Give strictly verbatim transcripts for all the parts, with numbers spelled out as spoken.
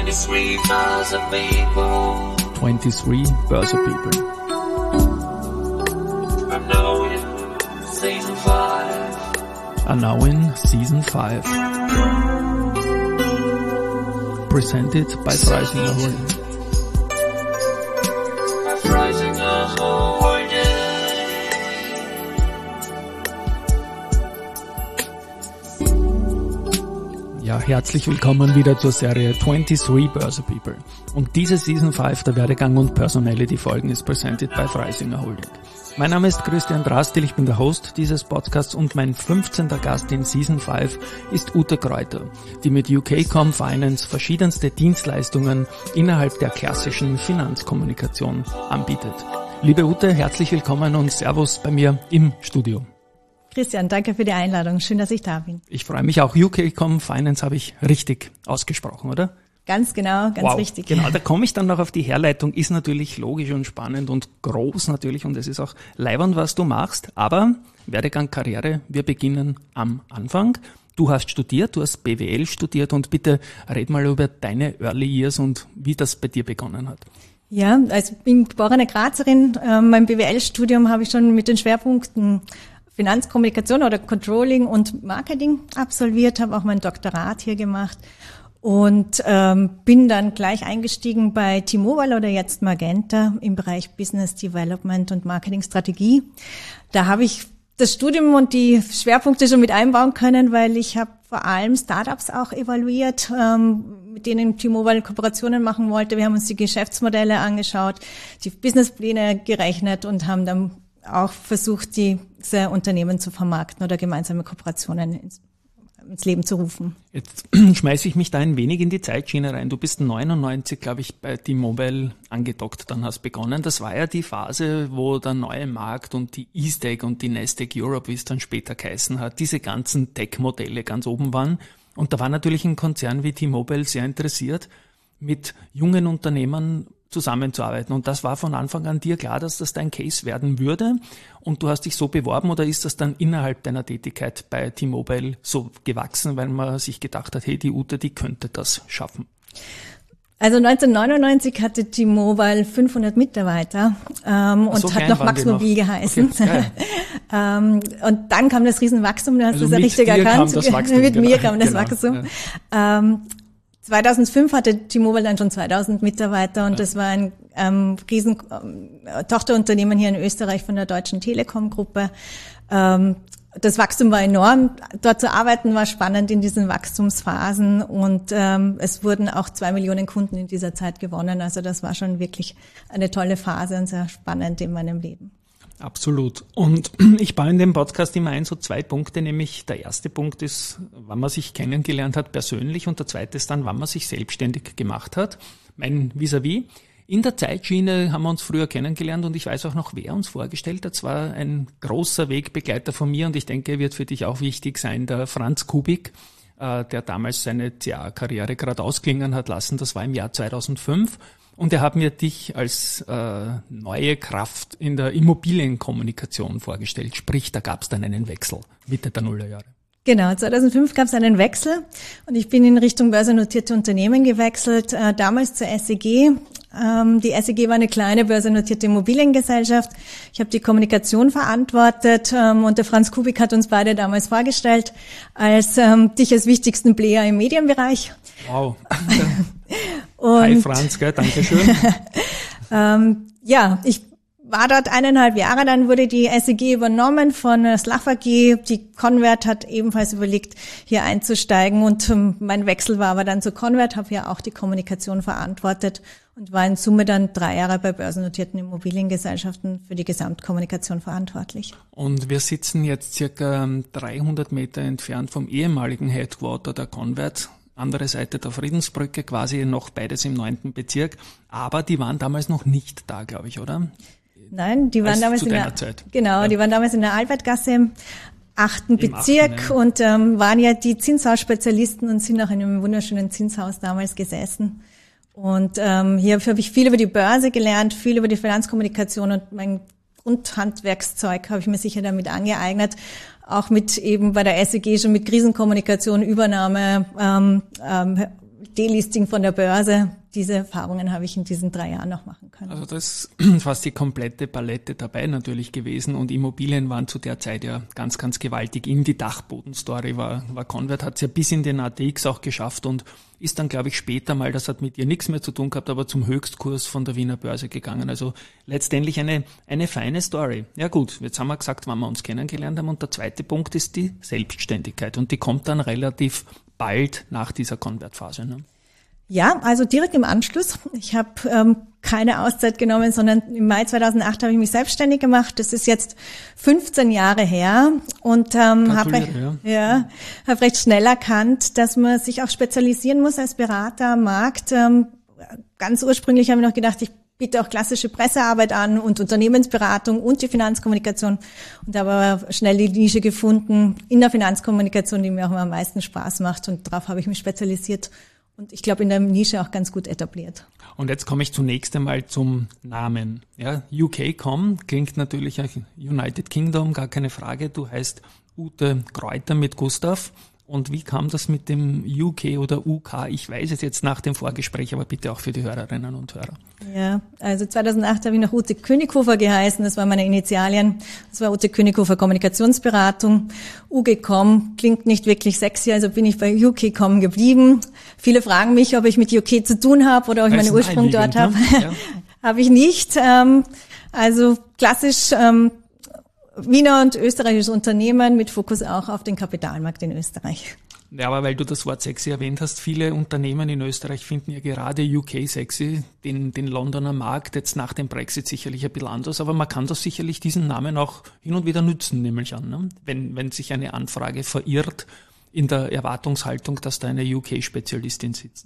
twenty-three Börse People. twenty-three Börse People. Are now in season five. Are now in season five. Presented by Freisinger Holding. Freisinger Holding. Ja, herzlich willkommen wieder zur Serie twenty-three Börse People. Und diese Season five der Werdegang und Personality Folgen ist presented by Freisinger Holding. Mein Name ist Christian Drastil, ich bin der Host dieses Podcasts und mein fünfzehnter Gast in Season five ist Ute Kräuter, die mit U K Com Finance verschiedenste Dienstleistungen innerhalb der klassischen Finanzkommunikation anbietet. Liebe Ute, herzlich willkommen und Servus bei mir im Studio. Christian, danke für die Einladung. Schön, dass ich da bin. Ich freue mich auch. U K Com Finance habe ich richtig ausgesprochen, oder? Ganz genau, ganz wow, richtig. Genau, da komme ich dann noch auf die Herleitung. Ist natürlich logisch und spannend und groß natürlich und es ist auch leibernd, was du machst. Aber Werdegang, Karriere, wir beginnen am Anfang. Du hast studiert, du hast B W L studiert und bitte red mal über deine Early Years und wie das bei dir begonnen hat. Ja, also ich bin geborene Grazerin. Ähm, mein B W L-Studium habe ich schon mit den Schwerpunkten Finanzkommunikation oder Controlling und Marketing absolviert, habe auch mein Doktorat hier gemacht und ähm, bin dann gleich eingestiegen bei T-Mobile oder jetzt Magenta im Bereich Business Development und Marketingstrategie. Da habe ich das Studium und die Schwerpunkte schon mit einbauen können, weil ich habe vor allem Startups auch evaluiert, ähm, mit denen T-Mobile Kooperationen machen wollte. Wir haben uns die Geschäftsmodelle angeschaut, die Businesspläne gerechnet und haben dann auch versucht, diese Unternehmen zu vermarkten oder gemeinsame Kooperationen ins, ins Leben zu rufen. Jetzt schmeiße ich mich da ein wenig in die Zeitschiene rein. Du bist neunundneunzig, glaube ich, bei T-Mobile angedockt, dann hast begonnen. Das war ja die Phase, wo der neue Markt und die E-Stack und die Nasdaq Europe, wie es dann später geheißen hat, diese ganzen Tech-Modelle ganz oben waren. Und da war natürlich ein Konzern wie T-Mobile sehr interessiert, mit jungen Unternehmern zusammenzuarbeiten. Und das war von Anfang an dir klar, dass das dein Case werden würde und du hast dich so beworben oder ist das dann innerhalb deiner Tätigkeit bei T-Mobile so gewachsen, weil man sich gedacht hat, hey, die Ute, die könnte das schaffen? Also neunzehnhundertneunundneunzig hatte T-Mobile fünfhundert Mitarbeiter ähm, und so hat noch Max Mobil geheißen. Okay, ähm, und dann kam das Riesenwachstum, du hast also das ja richtig erkannt. Kam das Wachstum, mit genau, mir kam das genau, Wachstum. Ja. Ähm, zweitausendfünf hatte T-Mobile dann schon zweitausend Mitarbeiter und ja. Das war ein ähm, riesen ähm, Tochterunternehmen hier in Österreich von der Deutschen Telekom-Gruppe. Ähm, das Wachstum war enorm. Dort zu arbeiten war spannend in diesen Wachstumsphasen und ähm, es wurden auch zwei Millionen Kunden in dieser Zeit gewonnen. Also das war schon wirklich eine tolle Phase und sehr spannend in meinem Leben. Absolut. Und ich baue in dem Podcast immer ein, so zwei Punkte, nämlich der erste Punkt ist, wann man sich kennengelernt hat persönlich und der zweite ist dann, wann man sich selbstständig gemacht hat. Mein Vis-à-vis. In der Zeitschiene haben wir uns früher kennengelernt und ich weiß auch noch, wer uns vorgestellt hat. Das war ein großer Wegbegleiter von mir und ich denke, er wird für dich auch wichtig sein, der Franz Kubik, der damals seine C A-Karriere gerade ausklingen hat lassen. Das war im Jahr zweitausendfünf. Und er hat mir dich als äh, neue Kraft in der Immobilienkommunikation vorgestellt. Sprich, da gab es dann einen Wechsel Mitte der Nullerjahre. Genau, zweitausendfünf gab es einen Wechsel und ich bin in Richtung börsennotierte Unternehmen gewechselt, äh, damals zur S E G. Ähm, die S E G war eine kleine börsennotierte Immobiliengesellschaft. Ich habe die Kommunikation verantwortet ähm, und der Franz Kubik hat uns beide damals vorgestellt als ähm, dich als wichtigsten Player im Medienbereich. Wow. Und, Hi Franz, gell? Dankeschön. ähm, ja, ich war dort eineinhalb Jahre, dann wurde die S E G übernommen von äh, Slaf A G. Die Convert hat ebenfalls überlegt, hier einzusteigen und ähm, mein Wechsel war aber dann zu Convert, habe ja auch die Kommunikation verantwortet und war in Summe dann drei Jahre bei börsennotierten Immobiliengesellschaften für die Gesamtkommunikation verantwortlich. Und wir sitzen jetzt circa dreihundert Meter entfernt vom ehemaligen Headquarter der Convert. Andere Seite der Friedensbrücke, quasi noch beides im neunten Bezirk. Aber die waren damals noch nicht da, glaube ich, oder? Nein, die waren Als damals zu in deiner der, Zeit. Genau, ja. die waren damals in der Albertgasse im achten Im Bezirk achten, ja. und ähm, waren ja die Zinshausspezialisten und sind auch in einem wunderschönen Zinshaus damals gesessen. Und ähm, hier habe ich viel über die Börse gelernt, viel über die Finanzkommunikation und mein Grundhandwerkszeug habe ich mir sicher damit angeeignet. Auch mit eben bei der S E G schon mit Krisenkommunikation, Übernahme, ähm, ähm, Delisting von der Börse. Diese Erfahrungen habe ich in diesen drei Jahren noch machen können. Also das ist fast die komplette Palette dabei natürlich gewesen und Immobilien waren zu der Zeit ja ganz, ganz gewaltig. In die Dachboden-Story war, war Convert, hat es ja bis in den A T X auch geschafft und ist dann, glaube ich, später mal, das hat mit ihr nichts mehr zu tun gehabt, aber zum Höchstkurs von der Wiener Börse gegangen. Also letztendlich eine, eine feine Story. Ja gut, jetzt haben wir gesagt, wann wir uns kennengelernt haben und der zweite Punkt ist die Selbstständigkeit und die kommt dann relativ bald nach dieser Convert-Phase, ne? Ja, also direkt im Anschluss. Ich habe ähm, keine Auszeit genommen, sondern im Mai zweitausendacht habe ich mich selbstständig gemacht. Das ist jetzt fünfzehn Jahre her und ähm, habe recht, ja. ja, hab recht schnell erkannt, dass man sich auch spezialisieren muss als Berater am Markt. Ähm, ganz ursprünglich habe ich noch gedacht, ich biete auch klassische Pressearbeit an und Unternehmensberatung und die Finanzkommunikation und habe aber schnell die Nische gefunden in der Finanzkommunikation, die mir auch am meisten Spaß macht und darauf habe ich mich spezialisiert. Und ich glaube, in der Nische auch ganz gut etabliert. Und jetzt komme ich zunächst einmal zum Namen. Ja, U K Punkt com klingt natürlich United Kingdom, gar keine Frage. Du heißt Ute Kräuter mit Gustav. Und wie kam das mit dem U K oder U K? Ich weiß es jetzt nach dem Vorgespräch, aber bitte auch für die Hörerinnen und Hörer. Ja, also zweitausendacht habe ich noch Ute Könighofer geheißen, das waren meine Initialien. Das war Ute Könighofer Kommunikationsberatung. U K Punkt com klingt nicht wirklich sexy, also bin ich bei U K Punkt com geblieben. Viele fragen mich, ob ich mit U K zu tun habe oder ob ich meinen Ursprung dort habe. Ja. Habe ich nicht. Also klassisch Wiener und österreichisches Unternehmen mit Fokus auch auf den Kapitalmarkt in Österreich. Ja, aber weil du das Wort sexy erwähnt hast, viele Unternehmen in Österreich finden ja gerade U K sexy, den, den Londoner Markt, jetzt nach dem Brexit sicherlich ein bisschen anders, aber man kann das sicherlich diesen Namen auch hin und wieder nützen, nehme ich an, ne? Wenn, wenn sich eine Anfrage verirrt in der Erwartungshaltung, dass da eine U K-Spezialistin sitzt.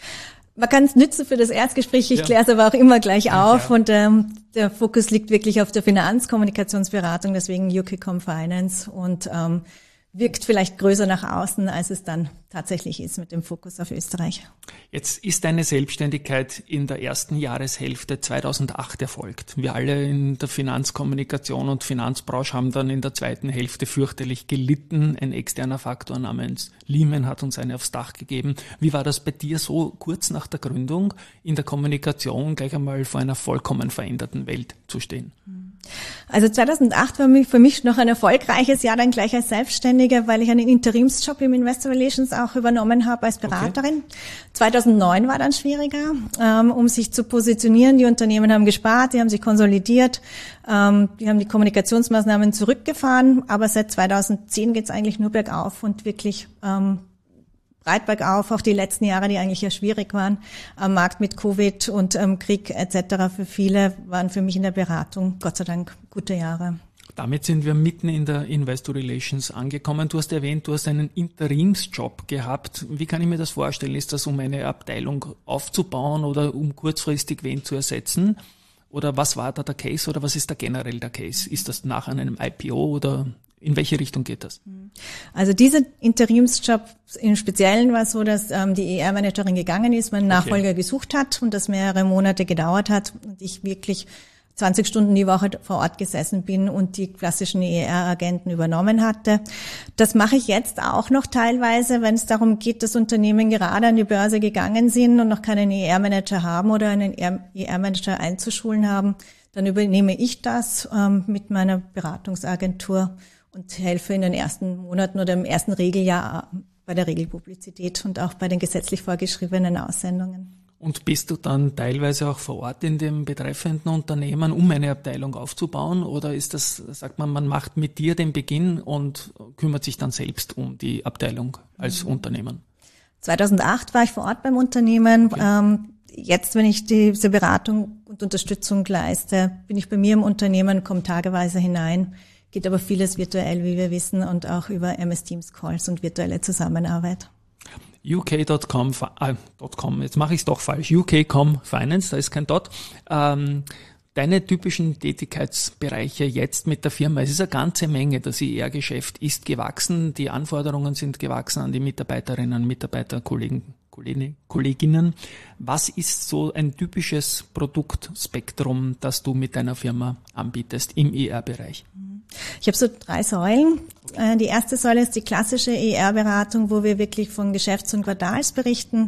Man kann es nützen für das Erstgespräch, ich ja. kläre es aber auch immer gleich auf ja. und ähm, der Fokus liegt wirklich auf der Finanzkommunikationsberatung, deswegen U K Punkt com Finance und ähm, wirkt vielleicht größer nach außen, als es dann tatsächlich ist mit dem Fokus auf Österreich. Jetzt ist deine Selbstständigkeit in der ersten Jahreshälfte zweitausendacht erfolgt. Wir alle in der Finanzkommunikation und Finanzbranche haben dann in der zweiten Hälfte fürchterlich gelitten. Ein externer Faktor namens Lehman hat uns eine aufs Dach gegeben. Wie war das bei dir so kurz nach der Gründung in der Kommunikation gleich einmal vor einer vollkommen veränderten Welt zu stehen? Also zweitausendacht war für mich noch ein erfolgreiches Jahr dann gleich als Selbstständige, weil ich einen Interimsjob im Investor Relations auch übernommen habe als Beraterin. Okay. zweitausendneun war dann schwieriger, ähm, um sich zu positionieren. Die Unternehmen haben gespart, die haben sich konsolidiert, ähm, die haben die Kommunikationsmaßnahmen zurückgefahren, aber seit zweitausendzehn geht es eigentlich nur bergauf und wirklich ähm, breit bergauf, auch die letzten Jahre, die eigentlich ja schwierig waren, am Markt mit Covid und ähm, Krieg et cetera. Für viele waren für mich in der Beratung, Gott sei Dank, gute Jahre. Damit sind wir mitten in der Investor Relations angekommen. Du hast erwähnt, du hast einen Interimsjob gehabt. Wie kann ich mir das vorstellen? Ist das, um eine Abteilung aufzubauen oder um kurzfristig wen zu ersetzen? Oder was war da der Case oder was ist da generell der Case? Ist das nach einem I P O oder in welche Richtung geht das? Also dieser Interimsjob im Speziellen war so, dass ähm, die E R-Managerin gegangen ist, meinen Nachfolger okay. gesucht hat und das mehrere Monate gedauert hat und ich wirklich zwanzig Stunden die Woche vor Ort gesessen bin und die klassischen E R-Agenten übernommen hatte. Das mache ich jetzt auch noch teilweise, wenn es darum geht, dass Unternehmen gerade an die Börse gegangen sind und noch keinen E R-Manager haben oder einen E R-Manager einzuschulen haben. Dann übernehme ich das ähm, mit meiner Beratungsagentur und helfe in den ersten Monaten oder im ersten Regeljahr bei der Regelpublizität und auch bei den gesetzlich vorgeschriebenen Aussendungen. Und bist du dann teilweise auch vor Ort in dem betreffenden Unternehmen, um eine Abteilung aufzubauen? Oder ist das, sagt man, man macht mit dir den Beginn und kümmert sich dann selbst um die Abteilung als mhm. Unternehmen? zweitausendacht war ich vor Ort beim Unternehmen. Okay. Ähm, jetzt, wenn ich diese Beratung und Unterstützung leiste, bin ich bei mir im Unternehmen, komme tageweise hinein. Geht aber vieles virtuell, wie wir wissen, und auch über M S Teams Calls und virtuelle Zusammenarbeit. U K Punkt com, äh, .com, jetzt mache ich es doch falsch, U K Punkt com Finance, da ist kein Dot. Ähm, deine typischen Tätigkeitsbereiche jetzt mit der Firma, es ist eine ganze Menge, das E R-Geschäft ist gewachsen, die Anforderungen sind gewachsen an die Mitarbeiterinnen, Mitarbeiter, Kollegen, Kollegen, Kolleginnen. Was ist so ein typisches Produktspektrum, das du mit deiner Firma anbietest im E R-Bereich? Ich habe so drei Säulen. Die erste Säule ist die klassische E R-Beratung, wo wir wirklich von Geschäfts- und Quartalsberichten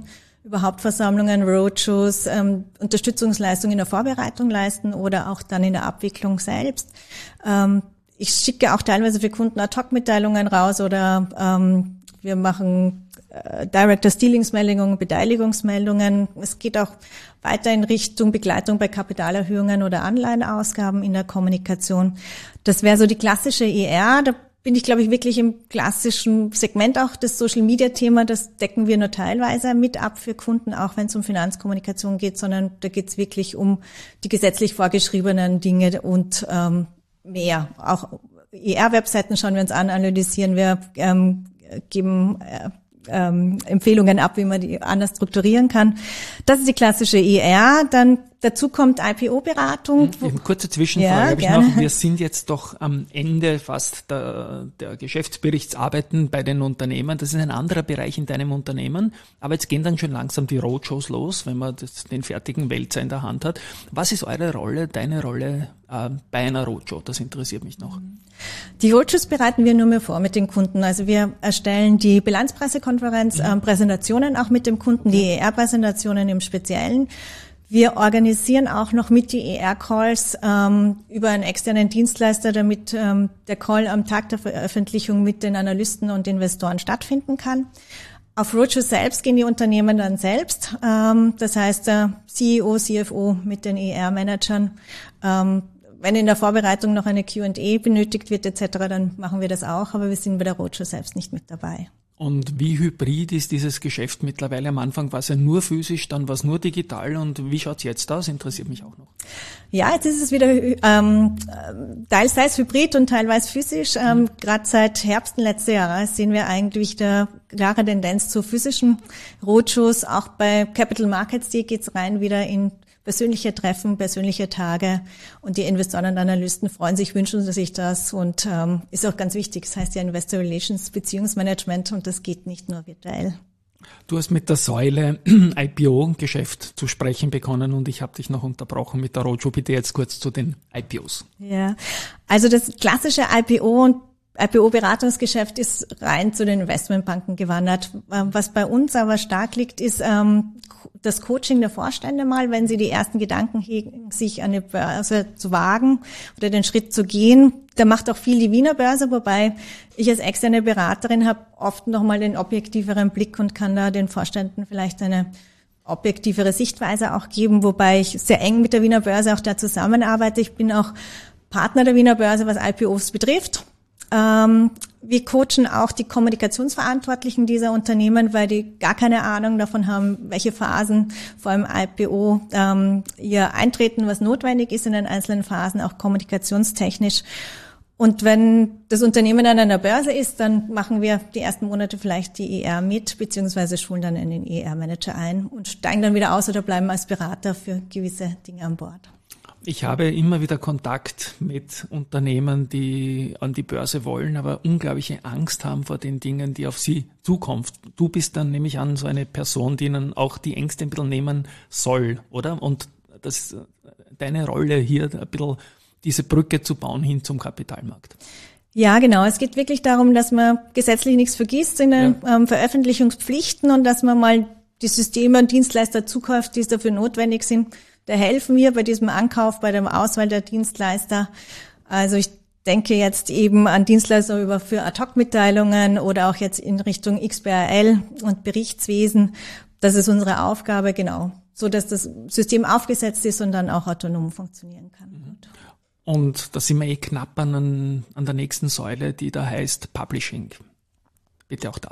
über Hauptversammlungen, Roadshows, ähm, Unterstützungsleistungen in der Vorbereitung leisten oder auch dann in der Abwicklung selbst. Ähm, ich schicke auch teilweise für Kunden Ad-Hoc-Mitteilungen raus oder ähm, wir machen äh, Director-Stealings-Meldungen, Beteiligungsmeldungen. Es geht auch weiter in Richtung Begleitung bei Kapitalerhöhungen oder Anleihenausgaben in der Kommunikation. Das wäre so die klassische E R. Da bin ich, glaube ich, wirklich im klassischen Segment auch das Social-Media-Thema. Das decken wir nur teilweise mit ab für Kunden, auch wenn es um Finanzkommunikation geht, sondern da geht es wirklich um die gesetzlich vorgeschriebenen Dinge und ähm, mehr. Auch E R-Webseiten schauen wir uns an, analysieren wir, ähm, geben äh, ähm, Empfehlungen ab, wie man die anders strukturieren kann. Das ist die klassische E R. Dann dazu kommt I P O-Beratung. Eine kurze Zwischenfrage ja, habe ich gerne. noch. Wir sind jetzt doch am Ende fast der, der Geschäftsberichtsarbeiten bei den Unternehmen. Das ist ein anderer Bereich in deinem Unternehmen. Aber jetzt gehen dann schon langsam die Roadshows los, wenn man das, den fertigen Wälzer in der Hand hat. Was ist eure Rolle, deine Rolle äh, bei einer Roadshow? Das interessiert mich noch. Die Roadshows bereiten wir nur mehr vor mit den Kunden. Also wir erstellen die Bilanzpressekonferenz, mhm. äh, Präsentationen auch mit dem Kunden, die E R-Präsentationen im Speziellen. Wir organisieren auch noch mit die E R-Calls ähm, über einen externen Dienstleister, damit ähm, der Call am Tag der Veröffentlichung mit den Analysten und Investoren stattfinden kann. Auf Roadshows selbst gehen die Unternehmen dann selbst. Ähm, das heißt, der C E O, C F O mit den E R-Managern. Ähm, wenn in der Vorbereitung noch eine Q and A benötigt wird et cetera, dann machen wir das auch, aber wir sind bei der Roadshow selbst nicht mit dabei. Und wie hybrid ist dieses Geschäft mittlerweile? Am Anfang war es ja nur physisch, dann war es nur digital. Und wie schaut's jetzt aus? Interessiert mich auch noch. Ja, jetzt ist es wieder ähm, teils, teils hybrid und teilweise physisch. Ähm, mhm. Gerade seit Herbst letzten Jahres sehen wir eigentlich eine klare Tendenz zu physischen Roadshows. Auch bei Capital Markets Day geht's rein wieder in persönliche Treffen, persönliche Tage, und die Investoren und Analysten freuen sich, wünschen sich das, und ähm, ist auch ganz wichtig. Das heißt ja Investor Relations, Beziehungsmanagement, und das geht nicht nur virtuell. Du hast mit der Säule I P O-Geschäft zu sprechen begonnen und ich habe dich noch unterbrochen mit der Roadshow. Bitte jetzt kurz zu den I P Os. Ja, also das klassische I P O und I P O-Beratungsgeschäft ist rein zu den Investmentbanken gewandert. Was bei uns aber stark liegt, ist ähm, das Coaching der Vorstände mal, wenn sie die ersten Gedanken hegen, sich an die Börse zu wagen oder den Schritt zu gehen. Da macht auch viel die Wiener Börse, wobei ich als externe Beraterin habe oft nochmal den objektiveren Blick und kann da den Vorständen vielleicht eine objektivere Sichtweise auch geben, wobei ich sehr eng mit der Wiener Börse auch da zusammenarbeite. Ich bin auch Partner der Wiener Börse, was I P Os betrifft. Ähm, wir coachen auch die Kommunikationsverantwortlichen dieser Unternehmen, weil die gar keine Ahnung davon haben, welche Phasen vor allem I P O ähm, ihr eintreten, was notwendig ist in den einzelnen Phasen, auch kommunikationstechnisch. Und wenn das Unternehmen dann an der Börse ist, dann machen wir die ersten Monate vielleicht die E R mit, beziehungsweise schulen dann in den E R-Manager ein und steigen dann wieder aus oder bleiben als Berater für gewisse Dinge an Bord. Ich habe immer wieder Kontakt mit Unternehmen, die an die Börse wollen, aber unglaubliche Angst haben vor den Dingen, die auf sie zukommen. Du bist dann nämlich an so eine Person, die ihnen auch die Ängste ein bisschen nehmen soll, oder? Und das ist deine Rolle hier, ein bisschen diese Brücke zu bauen hin zum Kapitalmarkt. Ja, genau. Es geht wirklich darum, dass man gesetzlich nichts vergisst in den ja. ähm, Veröffentlichungspflichten und dass man mal die Systeme und Dienstleister zukauft, die dafür notwendig sind. Da helfen wir bei diesem Ankauf, bei der Auswahl der Dienstleister. Also ich denke jetzt eben an Dienstleister über für Ad-Hoc-Mitteilungen oder auch jetzt in Richtung X B R L und Berichtswesen. Das ist unsere Aufgabe, genau, so dass das System aufgesetzt ist und dann auch autonom funktionieren kann. Mhm. Und da sind wir eh knapp an, an der nächsten Säule, die da heißt Publishing. Bitte auch da.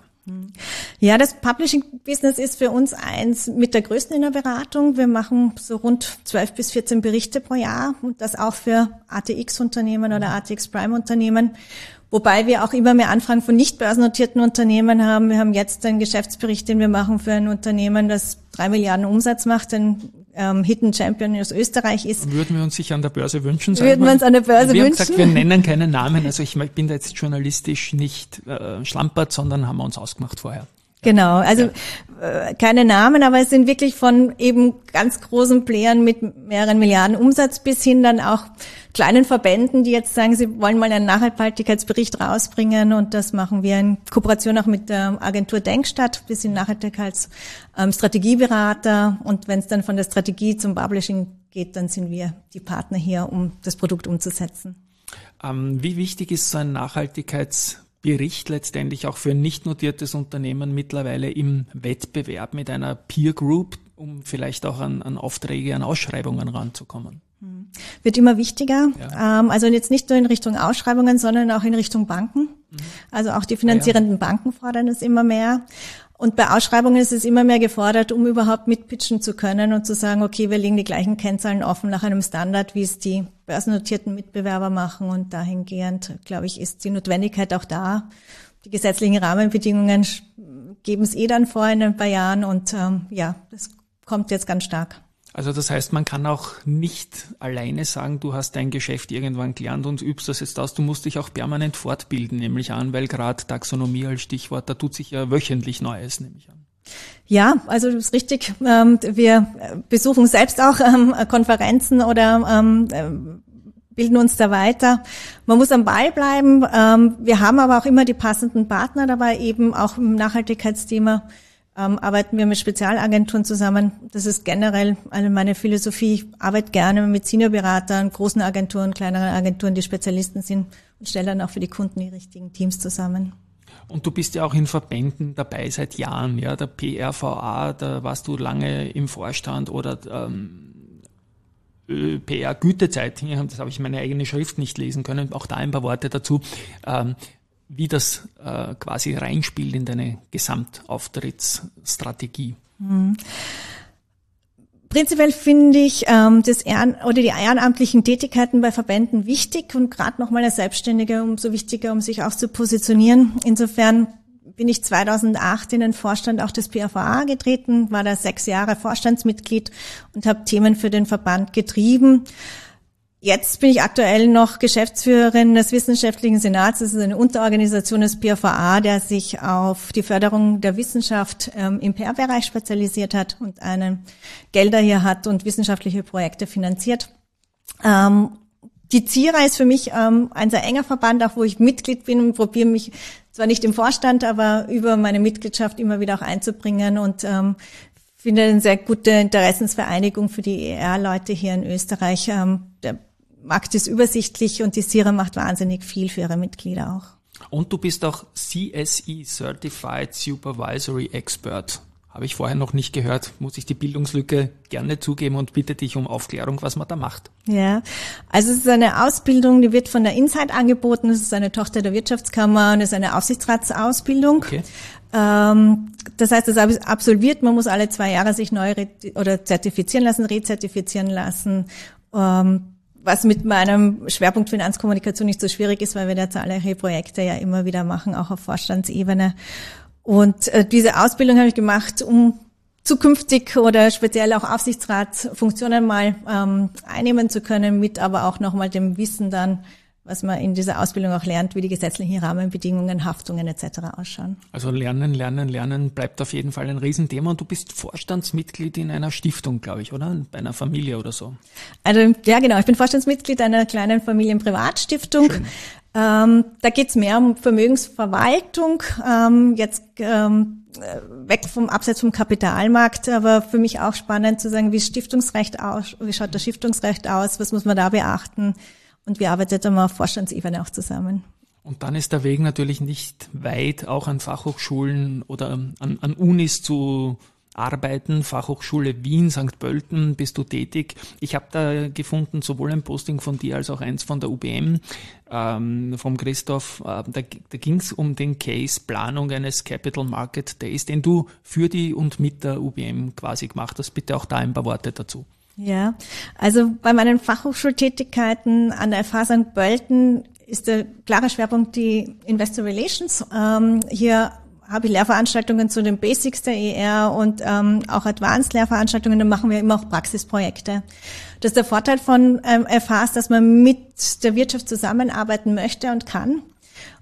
Ja, das Publishing-Business ist für uns eins mit der größten in der Beratung. Wir machen so rund zwölf bis vierzehn Berichte pro Jahr und das auch für A T X-Unternehmen oder A T X-Prime-Unternehmen. Wobei wir auch immer mehr Anfragen von nicht börsennotierten Unternehmen haben. Wir haben jetzt einen Geschäftsbericht, den wir machen für ein Unternehmen, das drei Milliarden Umsatz macht, ein ähm, Hidden Champion aus Österreich ist. Würden wir uns sich an der Börse wünschen? Würden wir uns an der Börse wir wünschen? Wir haben gesagt, wir nennen keinen Namen. Also ich bin da jetzt journalistisch nicht äh, schlampert, sondern haben wir uns ausgemacht vorher. Genau, also Ja. äh, keine Namen, aber es sind wirklich von eben ganz großen Playern mit mehreren Milliarden Umsatz bis hin dann auch kleinen Verbänden, die jetzt sagen, sie wollen mal einen Nachhaltigkeitsbericht rausbringen, und das machen wir in Kooperation auch mit der Agentur Denkstadt. Wir sind Nachhaltigkeitsstrategieberater, ähm, und wenn es dann von der Strategie zum Publishing geht, dann sind wir die Partner hier, um das Produkt umzusetzen. Ähm, wie wichtig ist so ein Nachhaltigkeitsbericht letztendlich auch für ein nicht notiertes Unternehmen mittlerweile im Wettbewerb mit einer Peer Group, um vielleicht auch an, an Aufträge, an Ausschreibungen ranzukommen? Wird immer wichtiger, Ja. ähm, also jetzt nicht nur in Richtung Ausschreibungen, sondern auch in Richtung Banken. Mhm. Also auch die finanzierenden Ah, ja. Banken fordern es immer mehr. Und bei Ausschreibungen ist es immer mehr gefordert, um überhaupt mitpitchen zu können und zu sagen, okay, wir legen die gleichen Kennzahlen offen nach einem Standard, wie es die börsennotierten Mitbewerber machen. Und dahingehend, glaube ich, ist die Notwendigkeit auch da. Die gesetzlichen Rahmenbedingungen geben es eh dann vor in ein paar Jahren, und ähm, ja, das kommt jetzt ganz stark. Also das heißt, man kann auch nicht alleine sagen, du hast dein Geschäft irgendwann gelernt und übst das jetzt aus. Du musst dich auch permanent fortbilden, nehme ich an, weil gerade Taxonomie als Stichwort, da tut sich ja wöchentlich Neues, nehme ich an. Ja, also das ist richtig. Wir besuchen selbst auch Konferenzen oder bilden uns da weiter. Man muss am Ball bleiben. Wir haben aber auch immer die passenden Partner dabei, eben auch im Nachhaltigkeitsthema. Ähm, arbeiten wir mit Spezialagenturen zusammen. Das ist generell eine meine Philosophie. Ich arbeite gerne mit Seniorberatern, großen Agenturen, kleineren Agenturen, die Spezialisten sind, und stelle dann auch für die Kunden die richtigen Teams zusammen. Und du bist ja auch in Verbänden dabei seit Jahren, ja, der P R V A, da warst du lange im Vorstand, oder ähm, P R-Gütezeitung, das habe ich meine eigene Schrift nicht lesen können, auch da ein paar Worte dazu. Ähm, wie das äh, quasi reinspielt in deine Gesamtauftrittsstrategie. Mhm. Prinzipiell finde ich ähm, das Ehren oder die ehrenamtlichen Tätigkeiten bei Verbänden wichtig, und gerade nochmal als Selbstständige umso wichtiger, um sich auch zu positionieren. Insofern bin ich zweitausendacht in den Vorstand auch des P R V A getreten, war da sechs Jahre Vorstandsmitglied und habe Themen für den Verband getrieben. Jetzt bin ich aktuell noch Geschäftsführerin des Wissenschaftlichen Senats. Das ist eine Unterorganisation des P R V A, der sich auf die Förderung der Wissenschaft ähm, im P R-Bereich spezialisiert hat und eine Gelder hier hat und wissenschaftliche Projekte finanziert. Ähm, die Z I R A ist für mich ähm, ein sehr enger Verband, auch wo ich Mitglied bin, und probiere mich zwar nicht im Vorstand, aber über meine Mitgliedschaft immer wieder auch einzubringen, und ähm, finde eine sehr gute Interessensvereinigung für die E R-Leute hier in Österreich. Ähm, der Markt ist übersichtlich, und die Z I R A macht wahnsinnig viel für ihre Mitglieder auch. Und du bist auch C S E, Certified Supervisory Expert. Habe ich vorher noch nicht gehört, muss ich die Bildungslücke gerne zugeben und bitte dich um Aufklärung, was man da macht. Ja, also es ist eine Ausbildung, die wird von der Insight angeboten. Es ist eine Tochter der Wirtschaftskammer und es ist eine Aufsichtsratsausbildung. Okay. Ähm, das heißt, das absolviert, man muss alle zwei Jahre sich neu re- oder zertifizieren lassen, rezertifizieren lassen. Ähm, was mit meinem Schwerpunkt Finanzkommunikation nicht so schwierig ist, weil wir da zahlreiche Projekte ja immer wieder machen, auch auf Vorstandsebene. Und äh, diese Ausbildung habe ich gemacht, um zukünftig oder speziell auch Aufsichtsratsfunktionen mal ähm, einnehmen zu können, mit aber auch nochmal dem Wissen dann, was man in dieser Ausbildung auch lernt, wie die gesetzlichen Rahmenbedingungen, Haftungen et cetera ausschauen. Also Lernen, Lernen, Lernen bleibt auf jeden Fall ein Riesenthema, und du bist Vorstandsmitglied in einer Stiftung, glaube ich, oder? Bei einer Familie oder so. Also ja, genau, ich bin Vorstandsmitglied einer kleinen Familienprivatstiftung. Ähm, da geht's mehr um Vermögensverwaltung, ähm, jetzt ähm, weg vom Abseits vom Kapitalmarkt, aber für mich auch spannend zu sagen, wie Stiftungsrecht aus, wie schaut das Stiftungsrecht aus, was muss man da beachten? Und wir arbeiten mal auf Vorstandsebene auch zusammen. Und dann ist der Weg natürlich nicht weit, auch an Fachhochschulen oder an, an Unis zu arbeiten. Fachhochschule Wien, Sankt Pölten bist du tätig. Ich habe da gefunden, sowohl ein Posting von dir als auch eins von der U B M, ähm, vom Christoph. Äh, da da ging es um den Case Planung eines Capital Market Days, den du für die und mit der U B M quasi gemacht hast. Bitte auch da ein paar Worte dazu. Ja, also bei meinen Fachhochschultätigkeiten an der F H Sankt Pölten ist der klare Schwerpunkt die Investor Relations. Ähm, hier habe ich Lehrveranstaltungen zu den Basics der E R und ähm, auch Advanced-Lehrveranstaltungen. Da machen wir immer auch Praxisprojekte. Das ist der Vorteil von ähm, F Hs, dass man mit der Wirtschaft zusammenarbeiten möchte und kann.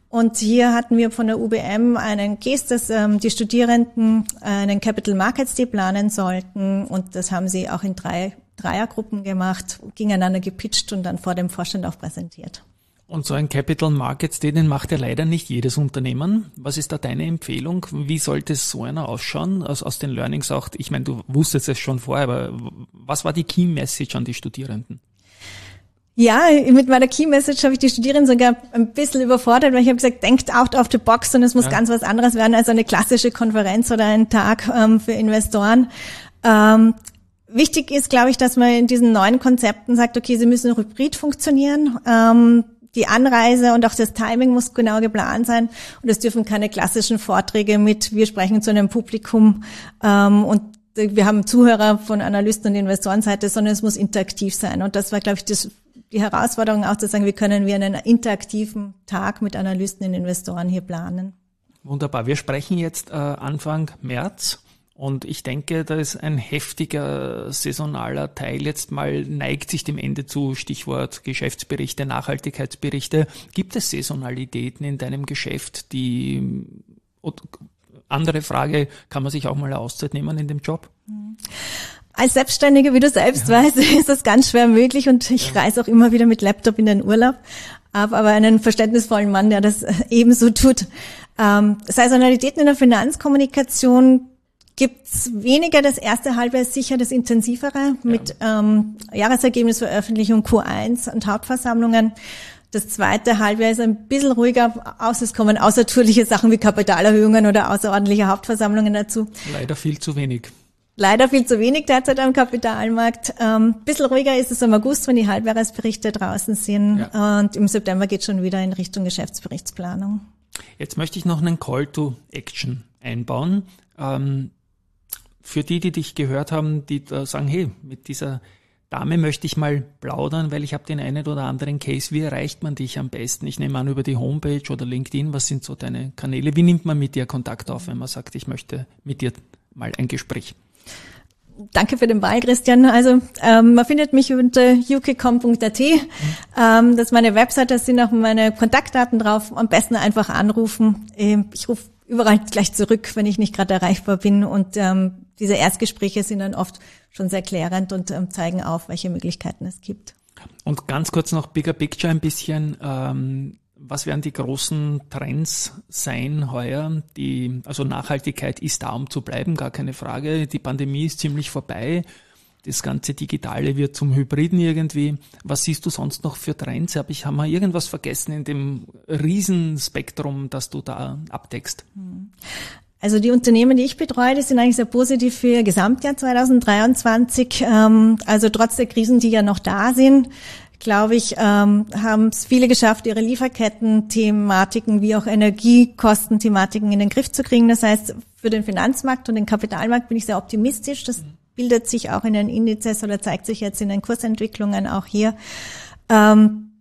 Und hier hatten wir von der U B M einen Case, dass ähm, die Studierenden einen Capital Markets Day planen sollten. Und das haben sie auch in drei Dreiergruppen gemacht, gegeneinander gepitcht und dann vor dem Vorstand auch präsentiert. Und so ein Capital Markets Day, den macht ja leider nicht jedes Unternehmen. Was ist da deine Empfehlung? Wie sollte so einer ausschauen? Also aus den Learnings auch, ich meine, du wusstest es schon vorher, aber was war die Key Message an die Studierenden? Ja, mit meiner Key Message habe ich die Studierenden sogar ein bisschen überfordert, weil ich habe gesagt, denkt out of the box und es muss ja. ganz was anderes werden als eine klassische Konferenz oder ein Tag ähm, für Investoren. Ähm, wichtig ist, glaube ich, dass man in diesen neuen Konzepten sagt, okay, sie müssen hybrid funktionieren. Ähm, die Anreise und auch das Timing muss genau geplant sein und es dürfen keine klassischen Vorträge mit, wir sprechen zu einem Publikum ähm, und wir haben Zuhörer von Analysten und Investorenseite, sondern es muss interaktiv sein. Und das war, glaube ich, das, die Herausforderung auch zu sagen, wie können wir einen interaktiven Tag mit Analysten und Investoren hier planen. Wunderbar. Wir sprechen jetzt äh, Anfang März und ich denke, da ist ein heftiger saisonaler Teil jetzt mal, neigt sich dem Ende zu, Stichwort Geschäftsberichte, Nachhaltigkeitsberichte. Gibt es Saisonalitäten in deinem Geschäft, die... Andere Frage, kann man sich auch mal eine Auszeit nehmen in dem Job? Als Selbstständiger, wie du selbst ja. weißt, ist das ganz schwer möglich und ich ja. reise auch immer wieder mit Laptop in den Urlaub. Habe aber einen verständnisvollen Mann, der das ebenso tut. Ähm, Saisonalitäten in der Finanzkommunikation gibt's weniger. Das erste Halbjahr ist sicher das intensivere mit ja. ähm, Jahresergebnisveröffentlichung Q eins und Hauptversammlungen. Das zweite Halbjahr ist ein bisschen ruhiger, außer es kommen außertourliche Sachen wie Kapitalerhöhungen oder außerordentliche Hauptversammlungen dazu. Leider viel zu wenig. Leider viel zu wenig derzeit am Kapitalmarkt. Ähm, bisschen ruhiger ist es im August, wenn die Halbjahresberichte draußen sind. Ja. Und im September geht es schon wieder in Richtung Geschäftsberichtsplanung. Jetzt möchte ich noch einen Call to Action einbauen. Ähm, für die, die dich gehört haben, die da sagen, hey, mit dieser Dame möchte ich mal plaudern, weil ich habe den einen oder anderen Case. Wie erreicht man dich am besten? Ich nehme an, über die Homepage oder LinkedIn. Was sind so deine Kanäle? Wie nimmt man mit dir Kontakt auf, wenn man sagt, ich möchte mit dir mal ein Gespräch? Danke für den Ball, Christian. Also ähm, man findet mich unter u k punkt com punkt a t. Mhm. Ähm, das ist meine Website, da sind auch meine Kontaktdaten drauf. Am besten einfach anrufen. Ich rufe überall gleich zurück, wenn ich nicht gerade erreichbar bin. Und ähm, diese Erstgespräche sind dann oft schon sehr klärend und ähm, zeigen auf, welche Möglichkeiten es gibt. Und ganz kurz noch Bigger Picture ein bisschen. Ähm, was werden die großen Trends sein heuer? Die, also Nachhaltigkeit ist da, um zu bleiben, gar keine Frage. Die Pandemie ist ziemlich vorbei. Das ganze Digitale wird zum Hybriden irgendwie. Was siehst du sonst noch für Trends? Hab ich, haben wir irgendwas vergessen in dem Riesenspektrum, das du da abdeckst? Also die Unternehmen, die ich betreue, die sind eigentlich sehr positiv für ihr Gesamtjahr zwanzig dreiundzwanzig. Also trotz der Krisen, die ja noch da sind, glaube ich, haben es viele geschafft, ihre Lieferketten-Thematiken wie auch Energiekosten-Thematiken in den Griff zu kriegen. Das heißt, für den Finanzmarkt und den Kapitalmarkt bin ich sehr optimistisch. Das bildet sich auch in den Indizes oder zeigt sich jetzt in den Kursentwicklungen auch hier. Ähm,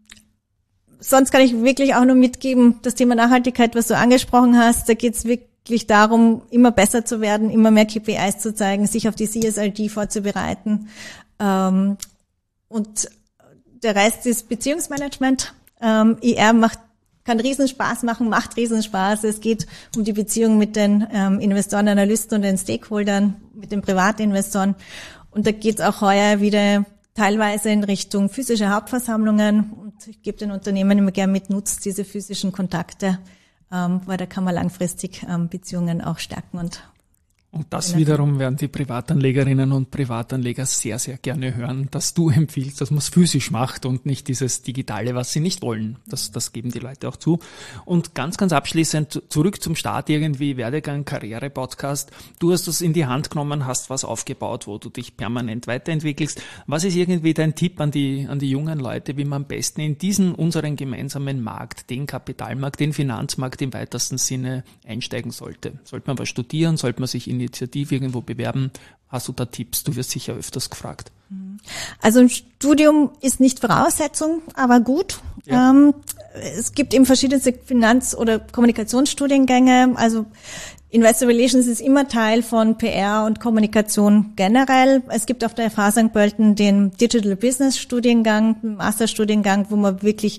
sonst kann ich wirklich auch nur mitgeben, das Thema Nachhaltigkeit, was du angesprochen hast, da geht es wirklich darum, immer besser zu werden, immer mehr K P Is zu zeigen, sich auf die C S R D vorzubereiten. Ähm, und der Rest ist Beziehungsmanagement. Ähm, I R macht kann Riesenspaß machen, macht Riesenspaß. Es geht um die Beziehung mit den ähm, Investoren, Analysten und den Stakeholdern, mit den Privatinvestoren. Und da geht es auch heuer wieder teilweise in Richtung physische Hauptversammlungen. Und ich gebe den Unternehmen immer gerne mit, nutzt diese physischen Kontakte, ähm, weil da kann man langfristig ähm, Beziehungen auch stärken und Und das wiederum werden die Privatanlegerinnen und Privatanleger sehr, sehr gerne hören, dass du empfiehlst, dass man es physisch macht und nicht dieses Digitale, was sie nicht wollen. Das, das geben die Leute auch zu. Und ganz, ganz abschließend zurück zum Start irgendwie, Werdegang, Karriere-Podcast. Du hast das in die Hand genommen, hast was aufgebaut, wo du dich permanent weiterentwickelst. Was ist irgendwie dein Tipp an die, an die jungen Leute, wie man am besten in diesen unseren gemeinsamen Markt, den Kapitalmarkt, den Finanzmarkt im weitesten Sinne einsteigen sollte? Sollte man was studieren? Sollte man sich in Initiative irgendwo bewerben? Hast du da Tipps? Du wirst sicher öfters gefragt. Also ein Studium ist nicht Voraussetzung, aber gut. Ja. Ähm, es gibt eben verschiedenste Finanz- oder Kommunikationsstudiengänge. Also Investor Relations ist immer Teil von P R und Kommunikation generell. Es gibt auf der F H Sankt Pölten den Digital Business Studiengang, den Masterstudiengang, wo man wirklich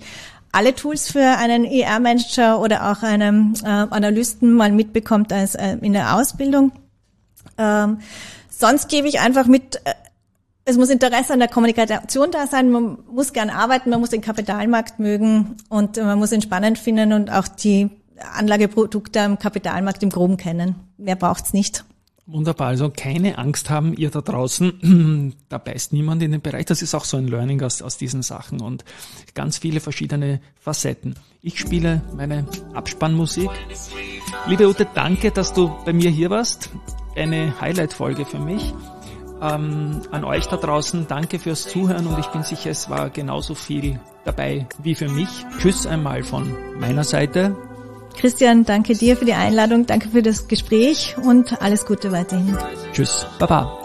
alle Tools für einen E R-Manager oder auch einen äh, Analysten mal mitbekommt als äh, in der Ausbildung. Ähm, sonst gebe ich einfach mit, äh, es muss Interesse an der Kommunikation da sein, man muss gern arbeiten, man muss den Kapitalmarkt mögen und äh, man muss ihn spannend finden und auch die Anlageprodukte am Kapitalmarkt im Groben kennen. Mehr braucht's nicht. Wunderbar, also keine Angst haben, ihr da draußen, da beißt niemand in den Bereich. Das ist auch so ein Learning aus, aus diesen Sachen und ganz viele verschiedene Facetten. Ich spiele meine Abspannmusik. Liebe Ute, danke, dass du bei mir hier warst. Eine Highlight-Folge für mich. Ähm, an euch da draußen, danke fürs Zuhören und ich bin sicher, es war genauso viel dabei wie für mich. Tschüss einmal von meiner Seite. Christian, danke dir für die Einladung, danke für das Gespräch und alles Gute weiterhin. Tschüss, Baba.